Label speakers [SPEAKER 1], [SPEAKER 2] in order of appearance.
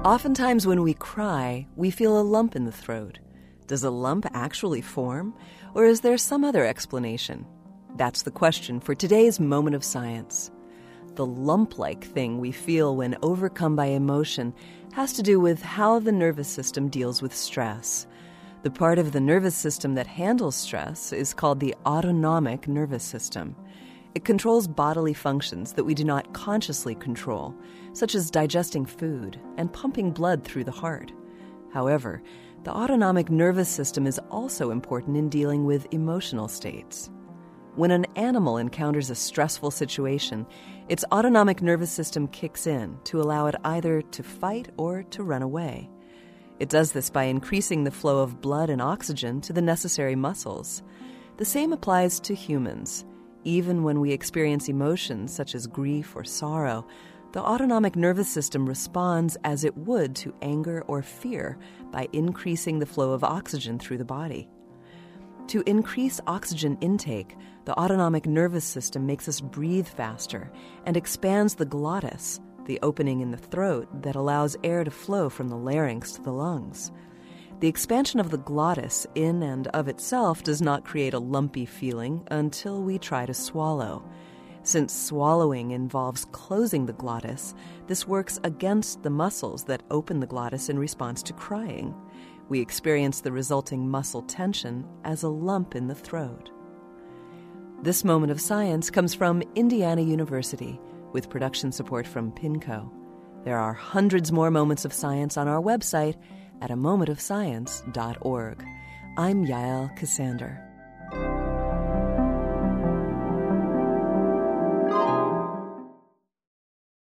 [SPEAKER 1] Oftentimes when we cry, we feel a lump in the throat. Does a lump actually form, or is there some other explanation? That's the question for today's Moment of Science. The lump-like thing we feel when overcome by emotion has to do with how the nervous system deals with stress. The part of the nervous system that handles stress is called the autonomic nervous system. It controls bodily functions that we do not consciously control, such as digesting food and pumping blood through the heart. However, the autonomic nervous system is also important in dealing with emotional states. When an animal encounters a stressful situation, its autonomic nervous system kicks in to allow it either to fight or to run away. It does this by increasing the flow of blood and oxygen to the necessary muscles. The same applies to humans. Even when we experience emotions such as grief or sorrow, the autonomic nervous system responds as it would to anger or fear by increasing the flow of oxygen through the body. To increase oxygen intake, the autonomic nervous system makes us breathe faster and expands the glottis, the opening in the throat that allows air to flow from the larynx to the lungs. The expansion of the glottis in and of itself does not create a lumpy feeling until we try to swallow. Since swallowing involves closing the glottis, this works against the muscles that open the glottis in response to crying. We experience the resulting muscle tension as a lump in the throat. This Moment of Science comes from Indiana University, with production support from PINCO. There are hundreds more moments of science on our website at amomentofscience.org. I'm Yael Ksander.